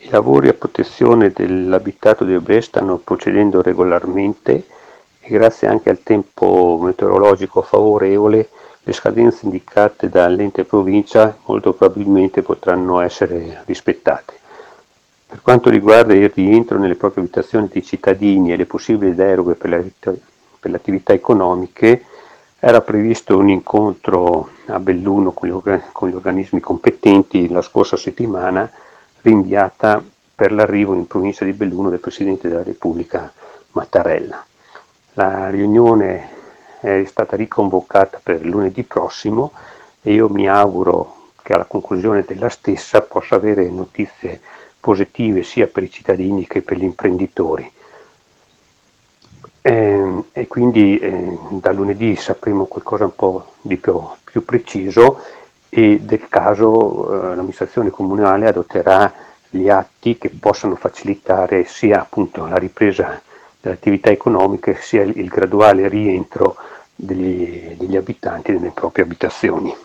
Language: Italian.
I lavori a protezione dell'abitato di Obrè stanno procedendo regolarmente e grazie anche al tempo meteorologico favorevole le scadenze indicate dall'ente provincia molto probabilmente potranno essere rispettate. Per quanto riguarda il rientro nelle proprie abitazioni dei cittadini e le possibili deroghe per le attività economiche, era previsto un incontro a Belluno con gli organismi competenti la scorsa settimana, rinviata per l'arrivo in provincia di Belluno del Presidente della Repubblica Mattarella. La riunione è stata riconvocata per lunedì prossimo e io mi auguro che alla conclusione della stessa possa avere notizie positive sia per i cittadini che per gli imprenditori. E quindi da lunedì sapremo qualcosa un po' di più preciso e del caso l'amministrazione comunale adotterà gli atti che possano facilitare sia appunto la ripresa delle attività economiche sia il graduale rientro degli abitanti nelle proprie abitazioni.